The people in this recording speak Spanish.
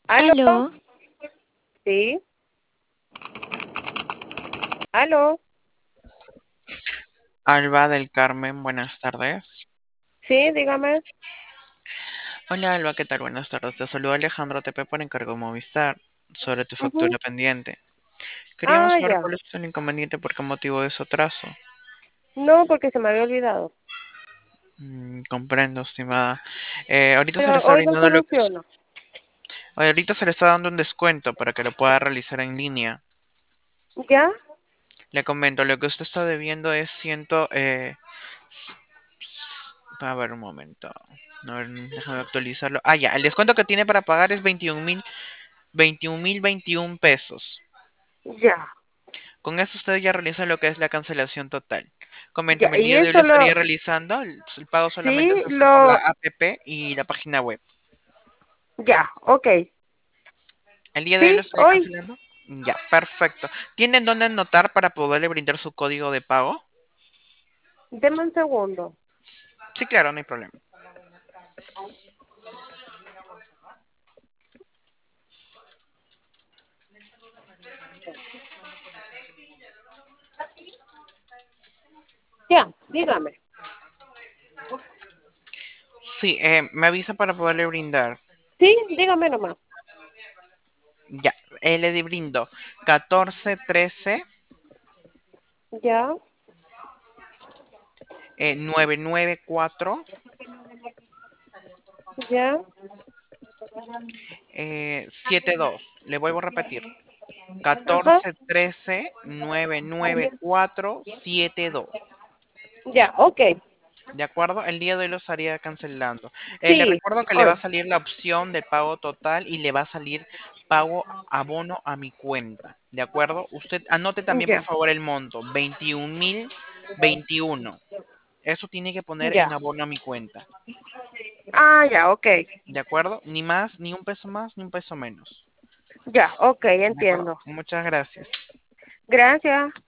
¿Aló? Aló, Sí. ¿Aló? Alba del Carmen, buenas tardes. Sí, dígame. Hola Alba, ¿qué tal? Buenas tardes. Te saluda Alejandro TP por encargo Movistar sobre tu Ujú. factura pendiente. Queríamos Ah, saber ya. cuál es el inconveniente, por qué motivo de su atraso. No, porque se me había olvidado. Comprendo, estimada. Ahorita se le Pero está hoy lo brindando soluciono. ahorita se le está dando un descuento para que lo pueda realizar en línea. ¿Ya? Le comento, lo que usted está debiendo es s- a ver un momento. A ver, déjame actualizarlo. Ah, ya, el descuento que tiene para pagar es 21.021 pesos. Ya. Con eso usted ya realiza lo que es la cancelación total. Ya. Coménteme, el Y día de hoy lo eso estaría realizando. El pago solamente sí, se hace por la APP y la página web. ya. Ok. ¿El día de hoy lo Sí, estaría hoy. cancelando? Ya, perfecto. ¿Tienen dónde anotar para poderle brindar su código de pago? Deme un segundo. Sí, claro, no hay problema. Ya, dígame. Sí, me avisa para poderle brindar. Sí, dígame nomás. Ya, le brindo 14 13 Ya. 994 Ya. 72. Le vuelvo a repetir. Ajá. 14 13 994 72. Ya, ok. ¿De acuerdo? El día de hoy lo estaría cancelando. Le Sí, recuerdo que le va a hoy. salir la opción de pago total y le va a salir pago abono a mi cuenta. ¿De acuerdo? Usted anote también, por Ya. favor, el monto. 21.021. Eso tiene que poner en Ya. abono a mi cuenta. Ah, ya, ok. ¿De acuerdo? Ni más, ni un peso más, ni un peso menos. Ya, ok, ¿De acuerdo? entiendo. Muchas gracias. Gracias.